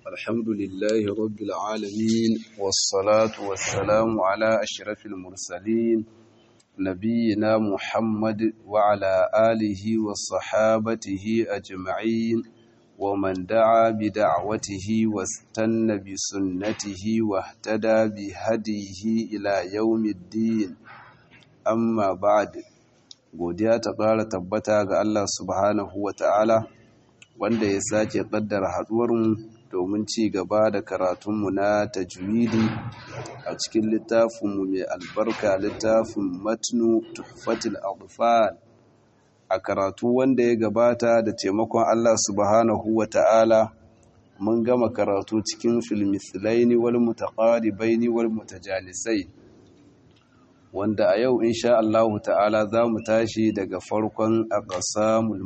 الحمد لله رب العالمين والصلاة والسلام على أشرف المرسلين نبينا محمد وعلى آله وصحابته أجمعين ومن دعا بدعوته واستنى بسنته واهتدى بهديه إلى يوم الدين أما بعد godiya ta ƙara tabbata ga Allah subhanahu wa ta'ala wanda ya sake ƙaddara haɗuwarmu domin ci gaba da karatunmu na tajwidi a cikin littafinmu mai albarka littafin matnu tuhfatul atfal a karatu wanda ya gabata da taimakon Allah subhanahu wa ta'ala mun gama karatu cikin fil mithlaini wal mutaqaribaini wal mutajalisai wanda a yau insha Allah ta'ala za mu tashi daga farkon aqsamul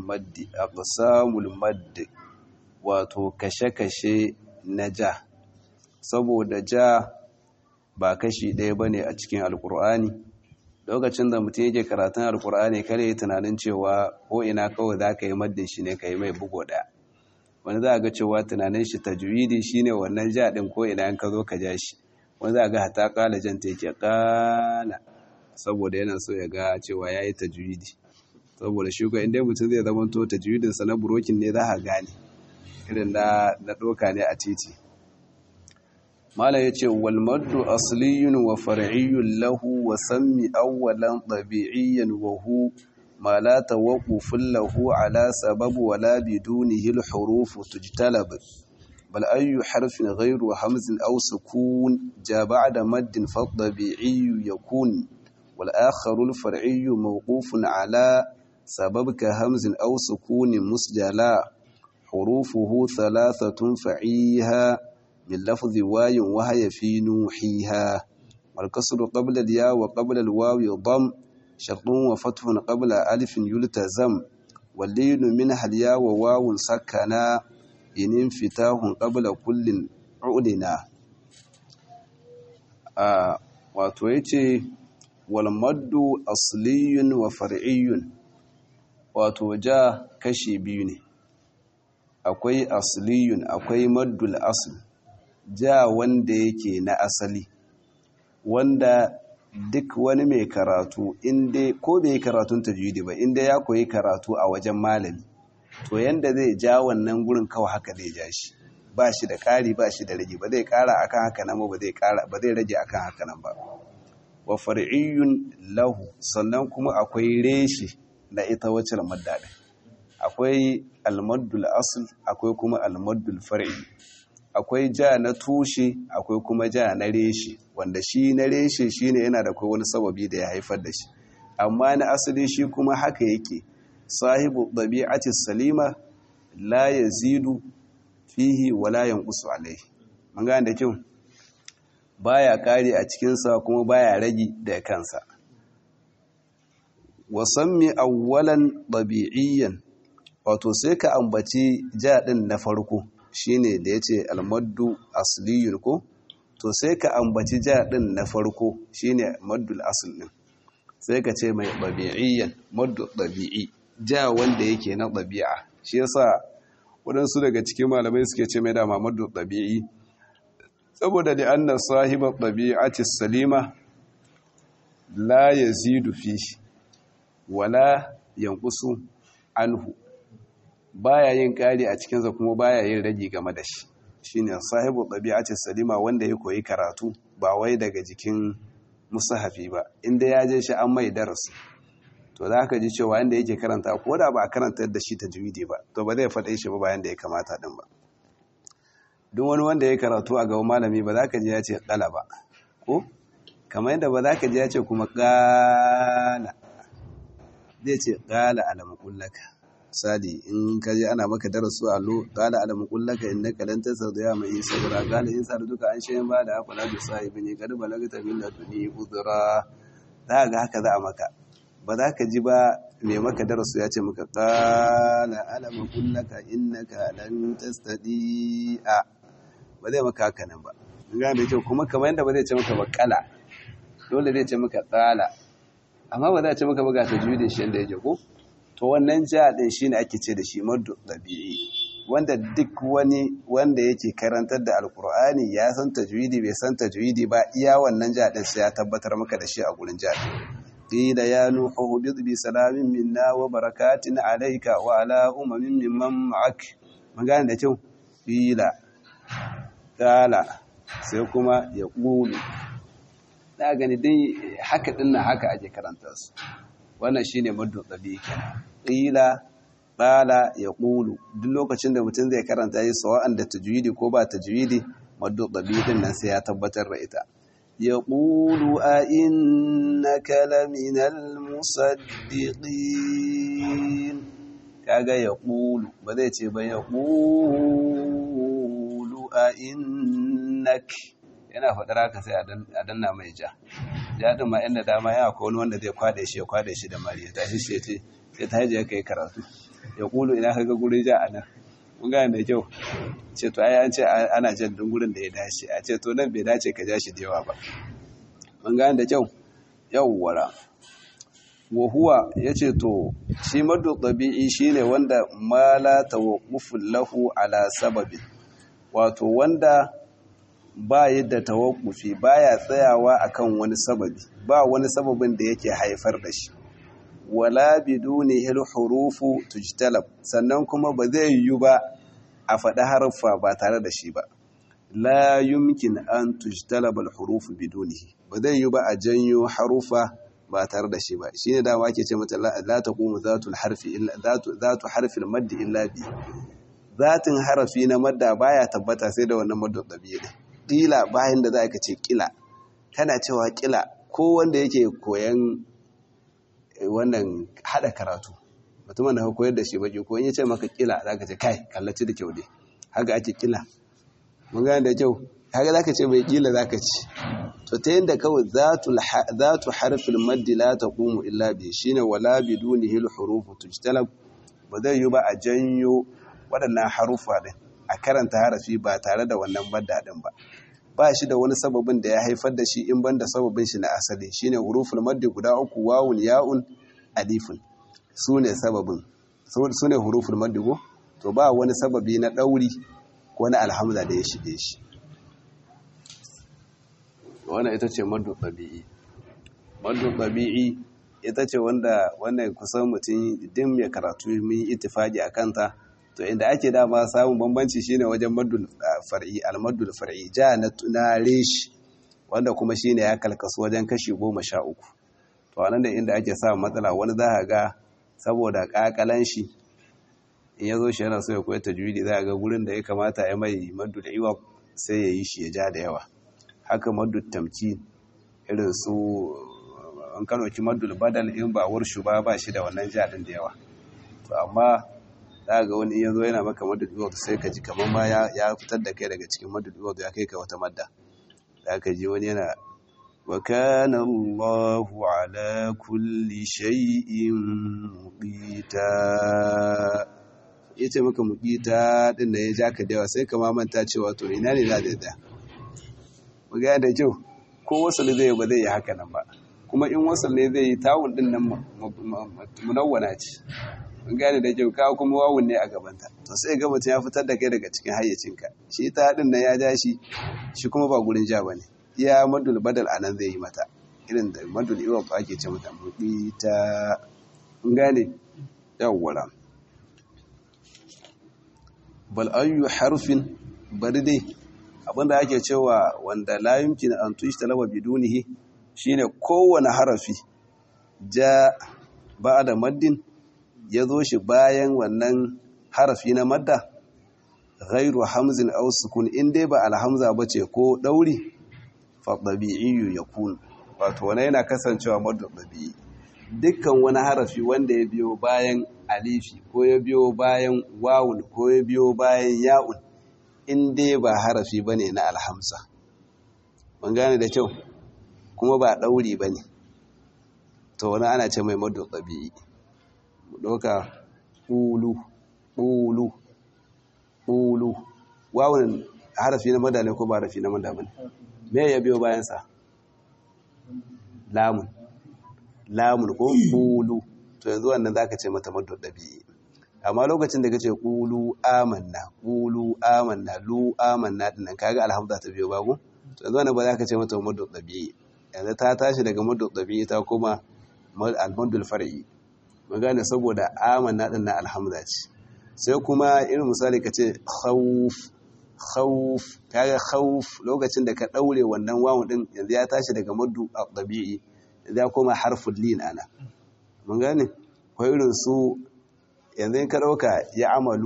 madd wato kashe-kashe na ja saboda ja ba kashi ɗaya bane a cikin alkur'ani lokacin da mutum yake karatun alkur'ani kare yi tunanin cewa ko ina kawai za ka yi maddin shi ne ka yi mai bugo ɗaya wani za a ga cewa tunanin shi tajwidi shine wannan ja ɗin ko ina ka zo ka ja shi wani za a ga hata ƙala jan ta yake ƙala saboda yana so ya ga cewa ya yi tajwidi saboda shi kuwa inda mutum zai zama to tajwidinsa na burokin ne za a gane irin na ɗoka ne a titi malam ya ce walmaddu asliyun wa far'iyyun lahu wa sammi awwalan ɗabi'iyyan wa hu ma la tawaqqufun lahu ala sabab wa la bidunihi al-huruf tujtalab bal ayyu harfin ghayru hamzin aw sukun ja ba'da maddin fa ɗabi'iyyu yakun والآخر الفرعي موقوف على سبب كهمز أو سكون مسجلا حروفه ثلاثة فعيها من لفظ واي وهي في نوحيها والكسر قبل الياء وقبل الواو ضم شرط وفتح قبل ألف يلتزم واللين منها الياء وواو سكنا إن انفتاح قبل كل عدنا وتويتي walmaddu asliyun wa far'iyyun wato ja kashi biyu ne akwai asliyun akwai maddul asl ja wanda yake na asali wanda duk wani mai karatu inda ko bai karatun tajwidi ba inda ya koyi karatu a wajen malami to yanda zai ja wannan gurin kawai haka zai ja shi ba shi da ƙari ba shi da rage ba zai ƙara akan haka nan ba zai rage akan haka nan ba wa far'iyyun lahu sannan kuma akwai reshi na ita wacce madda din akwai almaddul asl akwai kuma almaddul far'i akwai ja na tushe akwai kuma ja na reshi wanda shi na reshe shine yana da kai wani sababi da ya haifar da shi amma na asali shi kuma haka yake sahibu dabi'ati salima la yazidu fihi wala yanqusu alayhi mun ga da kyau baya kare a cikinsa kuma baya ragi da kansa wasammi awwalan ɗabi'iyyan wato sai ka ambaci ja ɗin na farko shine da yace almaddu asliyun ko to sai ka ambaci ja ɗin na farko shine maddul asl din sai ka ce mai ɗabi'iyyan maddu ɗabi'i ja wanda yake na ɗabi'a shi yasa waɗansu daga cikin malamai suke ce mai dama maddu ɗabi'i saboda da annan sahibar ɗabi'ati salima la yazidu fihi wala yanqusu anhu baya yin ƙari a cikinsa kuma baya yin ragi game da shi shine sahibar ɗabi'ati salima wanda ya koyi karatu ba wai daga jikin musahafi ba inda ya je shi an mai darasi to za ka ji cewa inda yake karanta ko da ba a karanta da shi tajwidi ba to ba zai faɗe shi ba bayan da ya kamata din ba duk wani wanda ya karatu a gaban malami ba za ka ji ya ce ƙala ba ko kamar yadda ba za ka ji ya ce kuma ƙala zai ce ƙala alamun ƙullaka misali in ka je ana maka darasu allo ƙala alamun ƙullaka in na kalantar sau da ya mai yi saboda ƙala in sa da duka an shayin ba da haka na bisa ibin ya ƙarfi balagata min da tuni uzura za ga haka za a maka ba za ka ji ba mai maka darasu ya ce maka ƙala alamun ƙullaka innaka lan tastadi'a ba zai maka haka nan ba ga da kyau kuma kamar yadda ba zai ce maka bakala dole zai ce maka tsala amma ba za ce maka ba ga tajwidin shi yanda yake ko to wannan ja din shine ake ce da shi maddu dabi'i wanda duk wani wanda yake karantar da alkur'ani ya san tajwidi bai san tajwidi ba iya wannan ja din sai ya tabbatar maka da shi a gurin ja qila ya nuhu bi salamin minna wa barakatin alayka wa ala umamin mimman ma'ak magana da kyau qila qala sai kuma ya qulu da gani dai haka dinnan haka ake karanta su wannan shine maddu tabi'i kenan qila qala yaqulu duk lokacin da mutum zai karanta shi sawa'an da tajwidi ko ba tajwidi maddu tabi'i din nan sai ya tabbatar da ita yaqulu a innaka laminal musaddiqin kaga yaqulu ba zai ce ba yaqulu a innaka yana faɗar haka sai a danna mai ja din ma inda dama yana akwai wani wanda zai kwade shi da mariya tashi shi ce sai ta haje kai karatu ya kulu ina kaga gurin ja anan mun gane da kyau ce to ai an ce ana jan din gurin da ya dace a ce to nan bai dace ka ja shi da yawa ba mun gane da kyau yawwara wa huwa yace to shi maddu tabi'i shine wanda mala tawaqqufun lahu ala sababi wato wanda ba yadda tawakkufi baya tsayawa akan wani sababi ba wani sababin da yake haifar da shi wala biduni hurufu tujtalab sannan kuma ba zai yiwu ba a faɗi harfa ba tare da shi ba la yumkin an tujtalab al-hurufu bidunihi ba zai yiwu ba a janyo harufa ba tare da shi ba shine dama ake ce mata la taqumu zatul harfi illa zatu harfil madd illa bi zatin harafi na madda baya tabbata sai da wannan maddu tabi'i kila bayan da za ka ce kila kana cewa kila ko wanda yake koyan wannan hada karatu mutumin da ka koyar da shi baki ko in yace maka kila za ka ce kai kallaci da kyau dai haka ake kila mun gane da kyau haka za ka ce bai kila za ka ci to ta yadda kawai zatu harfil maddi la taqumu illa bi shine wala bidunihi al-hurufu tujtalab ba zai yi ba a janyo waɗannan harufa din a karanta harafi ba tare da wannan madda din ba shi da wani sababin da ya haifar da shi in banda sababin shi na asali shine huruful maddi guda uku wawun ya'un alifun sune sababin sune huruful maddi go to ba wani sababi na dauri ko na alhamza da ya shige shi wannan ita ce maddu tabi'i maddu tabi'i ita ce wanda wannan kusan mutum din mai karatu mun yi ittifaqi akan ta to inda ake dama samun bambanci shine wajen maddul far'i al-maddul far'i ja na reshi wanda kuma shine ya kalkasu wajen kashi 13 to anan da inda ake samun matsala wani za ga saboda kakalan shi in yazo shi yana so ya koyi tajwidi za ga gurin da ya kamata ya mai maddul iwab sai ya yi shi ya ja da yawa haka maddul tamkin irin su an kanoki maddul badal in ba warshu ba shi da wannan ja din da yawa to amma za ga wani iya zo yana maka madad iwad sai ka ji kamar ma ya fitar da kai daga cikin madad iwad ya kai ka wata madda za ka ji wani yana wa kana Allahu ala kulli shay'in muqita yace maka muqita din da ya ja ka da yawa sai ka ma manta cewa to ina ne za da mu ga da kyau ko wasu ne zai ba zai yi haka nan ba kuma in wasu ne zai yi tawun din nan munawwana ce gane da kyau kawo kuma wawun ne a gabanta to sai ga mutum ya fitar da kai daga cikin hayyacinka shi ta haɗin nan ya ja shi kuma ba gurin ja ba ne iya madul badal a nan zai yi mata irin da madul iwa ba ake ce mata muɗi ta gane yawwara bal ayyu harfin bari dai abinda ake cewa wanda la yumkin an tushtalaba bidunihi shine kowane harafi ja ba'da maddin ya zo shi bayan wannan harafi na madda ghairu hamzin aw sukun in dai ba alhamza bace ko dauri fa tabi'i yakun wato wannan yana kasancewa madda tabi'i dukkan wani harafi wanda ya biyo bayan alifi ko ya biyo bayan wawun ko ya biyo bayan ya'un in dai ba harafi bane na alhamza mun gane da kyau kuma ba dauri bane to wannan ana ce mai madda tabi'i doka ulu wawun harafi na madda ne ko ba harafi na madda bane me ya biyo bayan sa lamun ko ulu to yanzu wannan zaka ce mata maddu dabi'i amma lokacin da kace qulu amanna lu amanna dinnan kaga alhamza ta biyo babu to yanzu wannan ba za ka ce mata maddu tabi'i yanzu ta tashi daga maddu tabi'i ta koma al-maddul far'i mun gane saboda amanna dinnan alhamza ce sai kuma irin misali kace khawf kaga khawf lokacin da ka daure wannan wawu din yanzu ya tashi daga maddu tabi'i yanzu ya koma harful lin ana mun gane ko irin su yanzu in ka ɗauka ya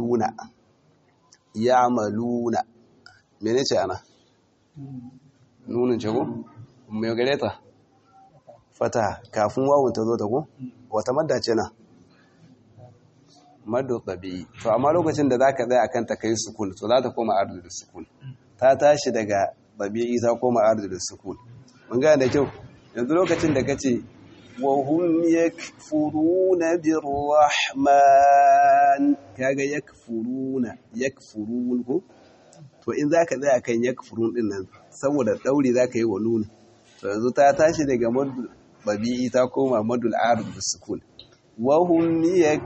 amaluna mene ce ana nunin ce ko mai gare ta fata kafin wawun ta zo ta ko wata madda ce na maddu tabi to amma lokacin da zaka tsaya akan ta kai sukun to za ta koma ardu sukun ta tashi daga tabi'i ta koma ardu sukun mun ga da kyau yanzu lokacin da kace وهم يكفرون بالرحمن kaga yakfurun ko to in zaka tsaya kan yakfurun din nan saboda daure zaka yi wa nun to yanzu ta tashi daga madul babi'i ta koma madul arud bisukun wa hum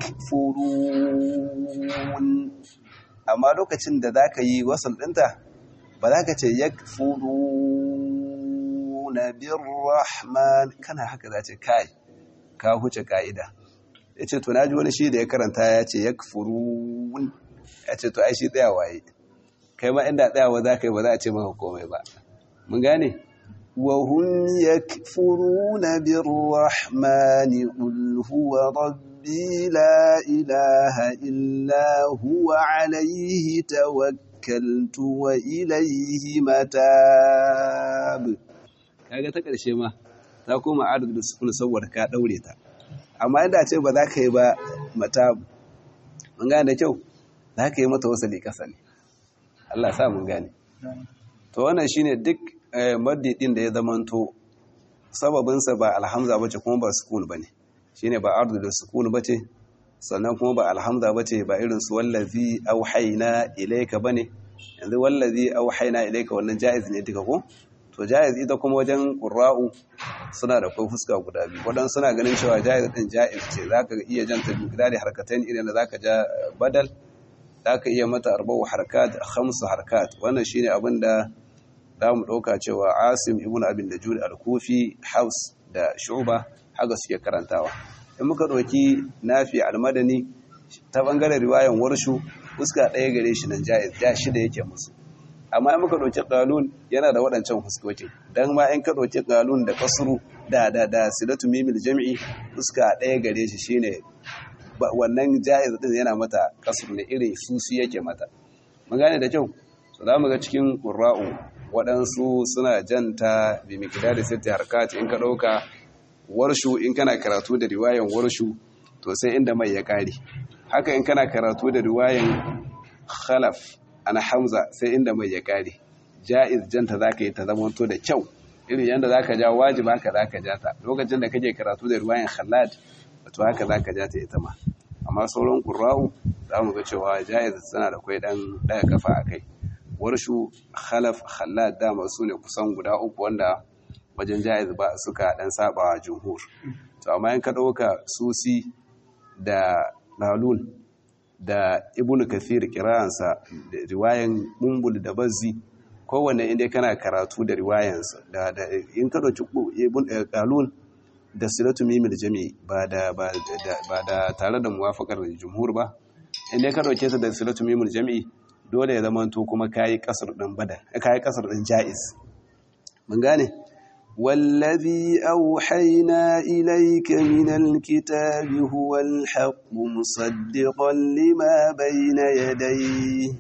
yakfurun amma lokacin da zaka yi wasal dinta ba zaka ce yakfuruna birrahman kana haka zace kai ka huce kaida yace to naji wani shi da ya karanta yace yakfurun yace to ai shi tsaya waye kai ma inda tsayawa zaka yi ba za a ce maka komai ba mun gane wa hum yakfuruna birrahman qul huwa rabbi la ilaha illa huwa alayhi tawakkaltu wa ilayhi matab kaga ta ƙarshe ma ta koma adad da sukun saboda ka daure ta amma inda ce ba za ka yi ba mata mun gane da kyau za ka yi mata wasali ƙasa ne Allah sa mun gane to wannan shine duk maddi din da ya zamanto sababinsa ba alhamza bace kuma ba sukun bane shine ba adad da sukun bace sannan kuma ba alhamza bace ba irin su wallazi auhayna ilayka bane yanzu wallazi auhayna ilayka wannan jaiz ne duka ko to jaiz ita kuma wajen qurra'u suna da kai fuska guda biyu wadan suna ganin cewa jaiz din jaiz ce zaka iya janta bigdari harkatain idan da zaka ja badal zaka iya mata arba'u harakat khamsu harakat wannan shine abinda zamu dauka cewa Asim ibn Abi Najud al-Kufi Haus da Shu'ba haka suke karantawa in muka doki Nafi al-Madani ta bangaren riwayan Warshu fuska daya gare shi nan jaiz ja shida yake musu amma in muka ɗauki ƙalun yana da waɗancan fuskokin don ma in ka ɗauki ƙalun da kasuru da silatu mimil jami'i fuska ɗaya gare shi shine wannan ja'iz din yana mata kasuru ne irin susu yake mata mun gane da kyau so za mu ga cikin qurra'u waɗansu suna janta bi miqdari sitti harkat in ka ɗauka warshu in kana karatu da riwayan warshu to sai inda mai ya ƙare haka in kana karatu da riwayan khalaf ana hamza sai inda mai ya kare jaiz janta zaka yi ta zamanto da kyau irin yanda zaka ja wajiba haka zaka ja ta lokacin da kake karatu da ruwayan khallad to haka zaka ja ta ita ma amma sauran qurra'u zamu ga cewa jaiz tana da kai dan daga kafa akai warshu khalaf khallad da masu ne kusan guda uku wanda wajen jaiz ba suka dan saba jumhur to amma in ka dauka susi da nalun da ibnu kathir kira'ansa da riwayan mumbul da bazzi kowanne inda kana karatu da riwayansa da in ka dauki ibn qalun da silatu mimil jami ba da tare da muwafaqar jumhur ba inda ka dauke ta da silatu mimil jami dole ya zama to kuma kai kasar din badal kai kasar din jaiz mun gane والذي أوحينا إليك من الكتاب هو الحق مصدقا لما بين يديه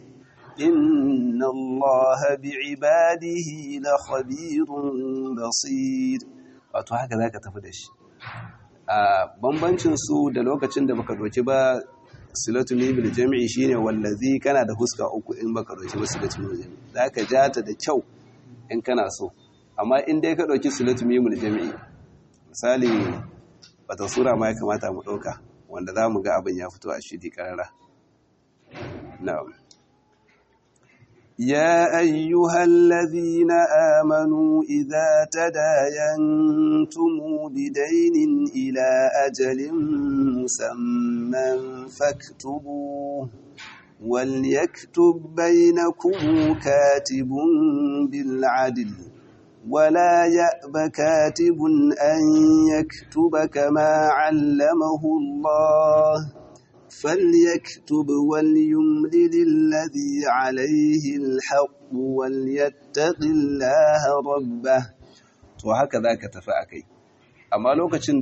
إن الله بعباده لخبير بصير wato haka zaka tafi da shi bambancin su da lokacin da baka doki ba silatu bil jami'i shine wallazi kana da huska uku in baka doki ba silatu bil jami'i zaka jata da kyau in kana so amma in dai ka ɗauki silatu mimul jami'i misali wata sura ma ya kamata mu ɗauka wanda za mu ga abin ya fito a shidi ƙarara na'am يا أيها الذين آمنوا إذا تداينتم بدين إلى أجل مسمى فاكتبوه وليكتب بينكم كاتب بالعدل ولا يأب كاتب أن يكتب كما علمه الله فليكتب وليملل الذي عليه الحق وليتق الله ربه. to haka zaka tafi akai amma lokacin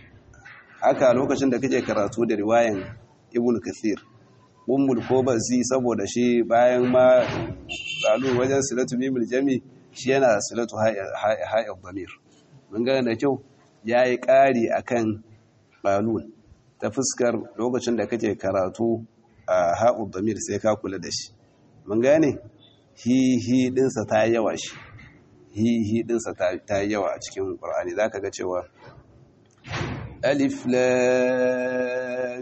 da kake karatu da riwayan Ibn Kathir ummul kobazi saboda shi bayan ma qalu wajen silatu mimul jami shi yana silatu ha'id damir mun ga da kyau yayi ƙari akan qalun ta fuskar lokacin da kake karatu a ha'ud damir sai ka kula da shi mun gane hi dinsa ta yawa shi hi dinsa ta yawa a cikin Qur'ani zaka ga cewa alif lam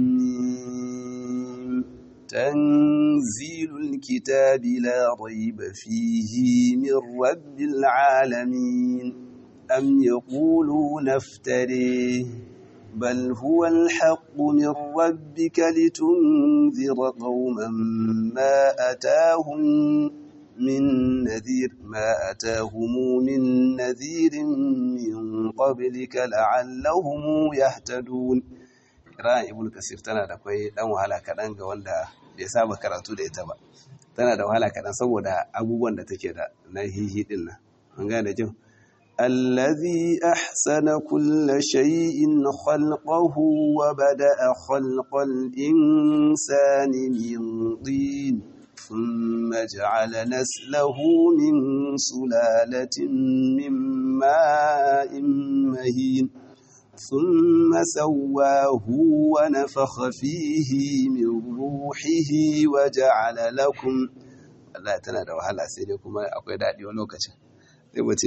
mim tanzilul kitabi la rayba fihi min rabbil alamin am yaquluna iftari بل هو الحق من ربك لتنذر قوما ما أتاهم من نذير من قبلك لعلهم يهتدون. قراءة ابن كثير tana da kai dan wahala kadan ga wanda bai saba karatu da ita ba, tana da wahala kadan saboda abubuwan da take da na hihi din nan an gane jin الذي أحسن كل شيء خلقه وبدأ خلق الإنسان من طين ثم جعل نسله من سلالة من ماء مهين ثم سواه ونفخ فيه من روحه وجعل لكم الله تنادى وهلا سيدكم أقول دادي ولوكتش sai mace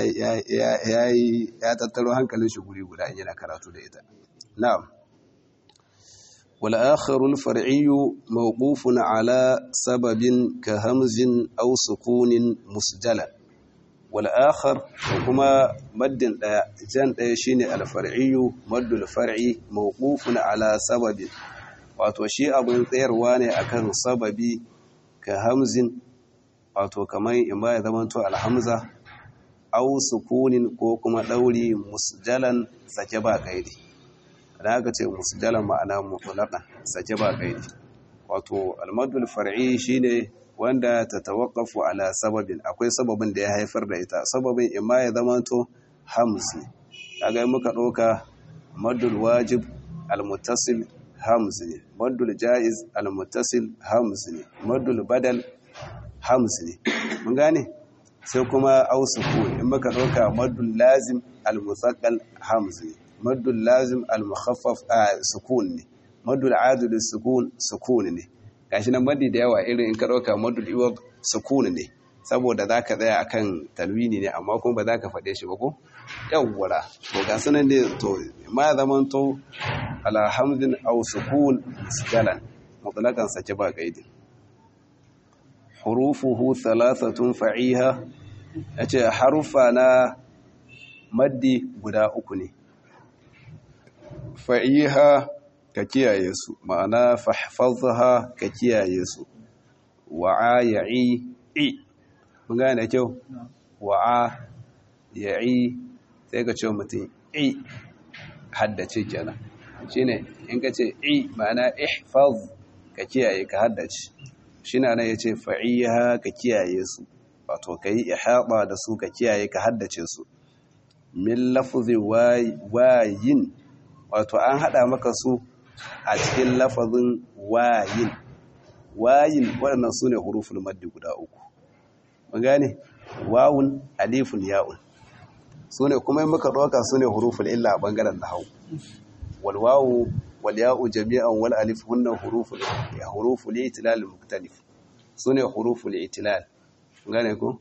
ya tattaro hankalin shi guri guda in yana karatu da ita. Na'am. Wal akharul far'iyyu mawqufun ala sababin ka hamzin aw sukunin musjalan. Wal akhar kuma maddin daya jan daya shine al far'iyyu maddul far'i mawqufun ala sababin. Wato shi abun tsayarwa ne akan sababi ka hamzin wato kamar in ba ya zamanto al hamza au sukunin ko kuma ɗauri musjalan sake ba kaidi. Da aka ce musjalan ma'ana mutlaqan sake ba kaidi. Wato almadul far'i shine wanda ta tawaqqafu ala sababin, akwai sababin da ya haifar da ita. Sababin imma ya zamanto hamzi. Kaga muka ɗauka madul wajib almuttasil hamzi, madul jaiz almuttasil hamzi, madul badal hamzi. Mun gane? sai kuma au sukun in muka dauka maddul lazim al-musaqqal hamzi maddul lazim al-mukhaffaf sukun ne maddul adil sukun ne gashi nan maddi da yawa irin in ka dauka maddul iwad sukun ne saboda zaka tsaya akan talwini ne amma kuma ba zaka fade shi ba ko yawwara to ga sanan ne to ma zaman to ala hamzin aw sukun musjalan mutlaqan sake ba kaidi hurufuhu thalathatun fa'iha yace harufa na maddi guda uku ne fa'iha ka kiyaye su ma'ana fahfazha ka kiyaye su wa'a ya'i mun gane da kyau wa'a ya'i sai ka ce mutum i haddace kenan shine in ka ce i ma'ana ihfaz ka kiyaye ka haddace shine nan yace fa'iha ka kiyaye su wato kai ihaba da su ka kiyaye ka haddace su min lafzi wayin wato an hada maka su a cikin lafazin wayin waɗannan sune huruful maddi guda uku mun gane wawun alifun ya'un sune kuma in muka doka sune huruful illa a bangaren nahwu wal wawu wal ya'u jami'an wal alif hunna huruful itilal muktalif sune huruful itilal gane ko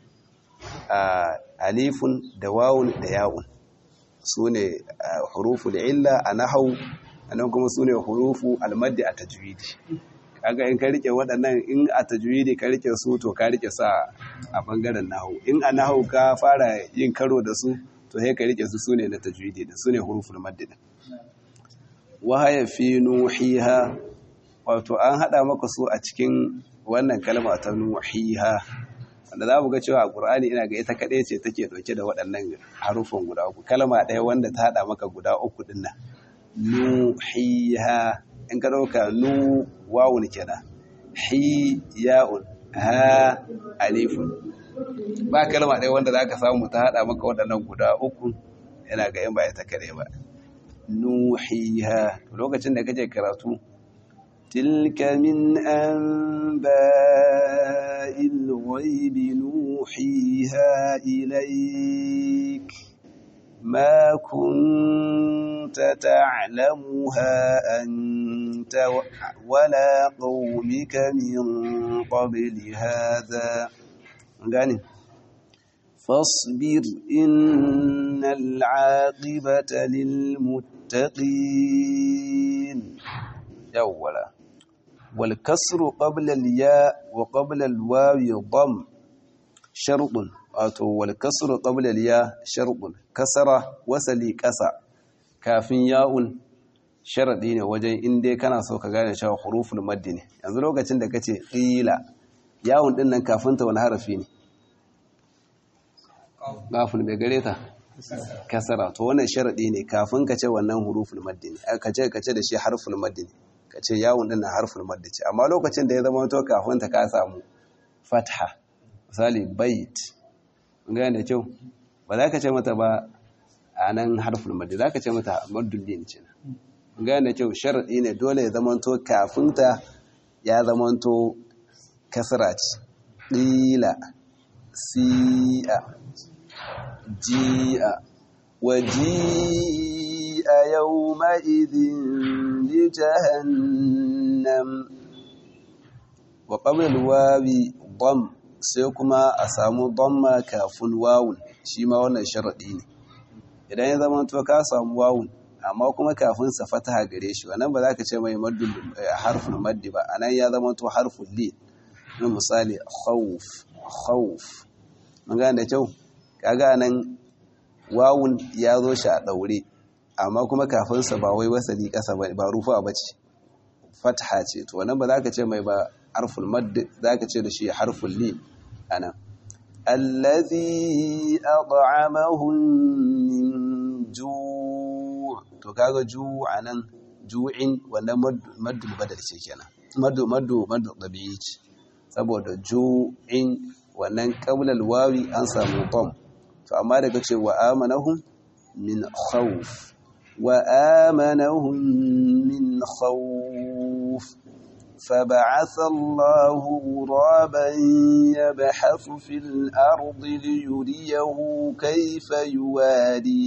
alifun da wawun da ya'un sune huruful illa a nahwu anan kuma sune hurufu al maddi a tajwidi kaga in ka rike waɗannan in a tajwidi ka rike su to ka rike sa a bangaren nahwu in a nahwu ka fara yin karo da su to sai ka rike su sune na tajwidi da sune huruful madd din wa haya fi nuhiha wato an hada maka su a cikin wannan kalma ta nuhiha wanda za mu ga cewa a Qur'ani ina ga ita kadai ce take dauke da waɗannan harufan guda uku kalma ɗaya wanda ta hada maka guda uku din nan nuhiha in ka dauka nu wawun kenan hi ya'un ha alifun ba kalma ɗaya wanda zaka samu ta hada maka waɗannan guda uku ina ga in ba ita kadai ba nuhiha lokacin da kake karatu tilka min anba'il ghaibi nuhiha ilayk ma kunta ta'lamuha anta wala qaumika min qabli hadha gani فاصبر إن العاقبة للمتقين يولا والكسر قبل الياء وقبل الواو ضم شرط والكسر قبل الياء شرط كسر وسلي كسا كافين ياء sharadi ne wajen inda kana so ka gane cewa huruful maddi ne yanzu lokacin da kace qila yawun din nan kafin ta wani harafi ne gaful bai gare ta kasara to wannan sharadi ne kafin ka ce wannan huruful maddi ne ka ce da shi harful maddi ne ka ce yawun din nan harful maddi ce amma lokacin da ya zama to kafin ta ka samu fatha misali bait mun ga da kyau ba za ka ce mata ba anan harful maddi za ka ce mata maddul din ce mun ga da kyau sharadi ne dole ya zama to kafin ta ya zama to kasra ce qila si'a ji'a waji'a yawma'idhin bi jahannam wa qabla al-wawi dam sai kuma a samu damma kafin wawun shi ma wannan sharadi ne idan ya zama to ka samu wawun amma kuma kafin sa fataha gare shi wannan ba za ka ce mai maddul harful maddi ba anan ya zama to harful lin misali khawf mun gane da kyau kaga nan wawun ya zo shi a daure amma kuma kafin sa ba wai wasali kasa ba rufa bace fatha ce to wannan ba za ka ce mai ba harful madd za ka ce da shi harful li ana allazi at'amahum min ju' to kaga ju' anan ju'in wannan maddul badal ce kenan maddu dabi'i ce saboda ju'in wannan qablal wawi an samu dam to amma daga ce wa amanahum min khawf wa amanahum min khawf فبعث الله غرابا يبحث في الأرض ليريه كيف يواري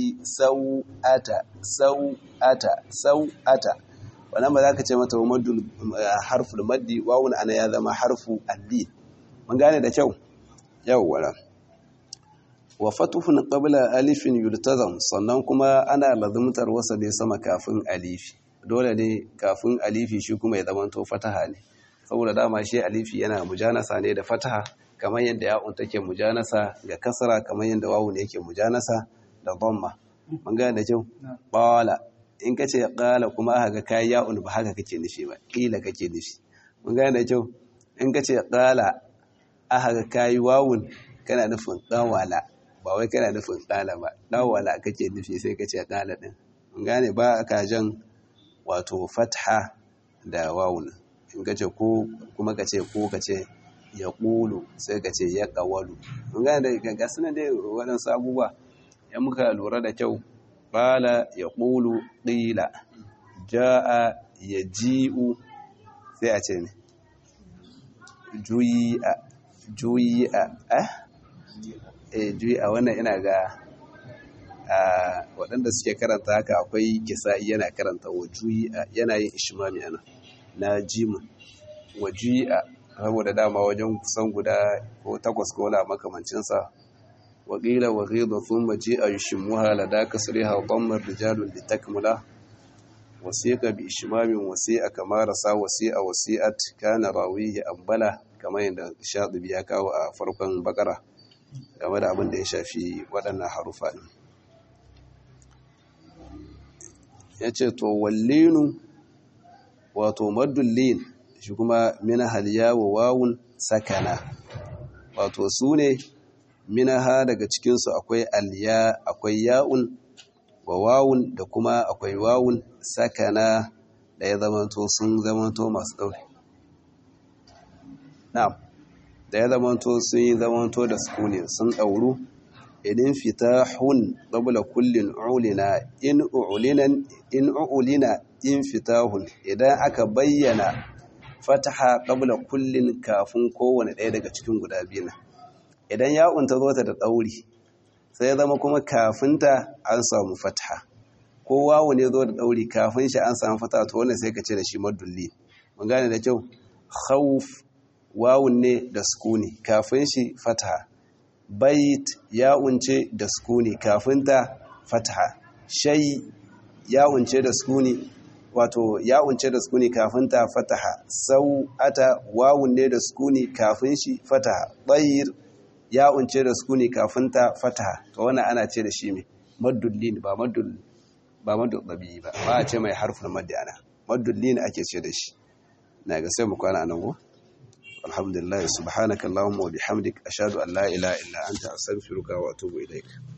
سوءة wannan ba za ka ce mata maddul harful maddi wawun ana ya zama harfu alli mun gane da kyau yawwa wa fatuhun qabla alifin yultazam sannan kuma ana lazumtar wasa da sama kafin alifi dole ne kafin alifi shi kuma ya zamanto fataha ne saboda dama shi alifi yana mujanasa ne da fataha kamar yadda ya'un take mujanasa ga kasra kamar yadda wawun yake mujanasa da dhamma mun gane da kyau qala in ka ce qala kuma aka ga kai ya'un ba haka kake nufi ba kila kake nufi mun gane da kyau in ka ce qala aka ga kai wawun kana nufin qawala ba wai kana nufin qala ba qawala kake nufi sai ka ce qala din mun gane ba ka jan wato fatha da wawun in ka ce ko kuma ka ce ko ka ce yaqulu sai ka ce yaqawalu mun gane da ga sunan dai waɗansu abubuwa in muka lura da kyau qala yaqulu qila jaa yaji'u sai a ce ne juyi'a wannan ina ga waɗanda suke karanta haka akwai kisa'i yana karanta wa juyi'a yana yin ishmami ana na jimin wa juyi'a saboda dama wajen kusan guda ko takwas ko na makamancinsa waƙila wa ghidha thumma ji'a yushmuha ladaka sariha dhammar rijalun litakmula wasiqa bi ishmamin wasi'a kama rasa wasi'a wasi'at kana rawihi ambala kamar yadda Shatibi ya kawo a farkon bakara game da abin da ya shafi waɗannan harufa ɗin. Ya ce to wallinu wato maddul shi kuma minahal yawo wawun sakana, wato su ne minaha daga cikinsu akwai alya akwai ya'un wa wawun da kuma akwai wawun sakana da ya zamanto sun zamanto masu ɗaure. Na'am, da ya zamanto sun yi zamanto da sukuni sun ɗauru. Idin fitahun qabla kullin ulina in ulina in fitahun, idan aka bayyana fataha qabla kullin kafin kowane ɗaya daga cikin guda biyu. Idan ya'un ta zo ta da ɗauri sai zama kuma kafinta an samu fataha, ko wawu ne zo da ɗauri kafin shi an samu fataha, to wannan sai ka ce da shi maddulli. Mun gane da kyau. Khawf wawun ne da sukuni kafin shi fataha, bait ya'un ce da sukuni kafin ta fataha, shay ya'un ce da sukuni wato ya'un ce da sukuni kafin ta fataha, sau'ata wawun ne da sukuni kafin shi fataha, tayr ya'un ce da sukuni kafin ta fataha. To wannan ana ce da shi mai maddullin ba maddul dabi'i ba a ce mai harfin maddi ana maddullin ake ce da shi. Na ga sai mu kwana anan go. Alhamdulillah subhanakallahumma wa bihamdik ashhadu an la ilaha illa anta astaghfiruka wa atubu ilaik.